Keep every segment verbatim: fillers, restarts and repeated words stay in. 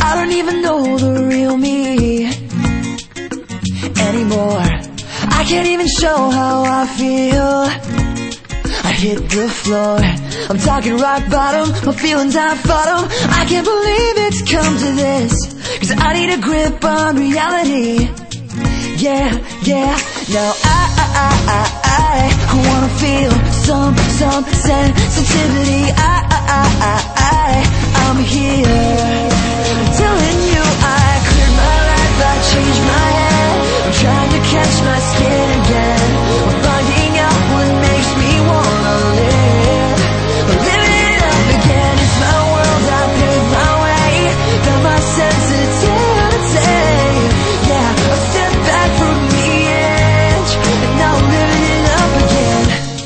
I don't even know the real me anymore. I can't even show how I feel. I hit the floor, I'm talking rock bottom, my feelings I fought 'em. I can't believe it's come to this, 'cause I need a grip on reality. Yeah, yeah, now I, I, I, I, I wanna feel some, some sensitivity. I, I, I, I, I, I'm here, I'm telling you I cleared my life, I changed my head. I'm trying to catch my skin again. I'm finding out what makes me wanna live, living it up again. It's my world, I paved my way, found my sensitivity. Yeah, I step back from the edge, and now I'm living it up again.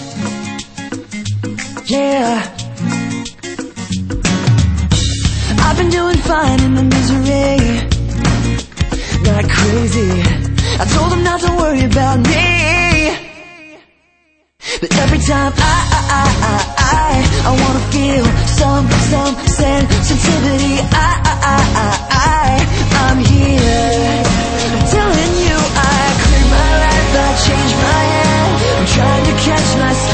Yeah, I've been doing fine in the misery, not crazy. I told them not to worry about me, but every time I, I, I, I, I, I wanna feel some, some sensitivity. I, I, I, I, I, I'm here, I'm telling you I cleared my life, I changed my head. I'm trying to catch my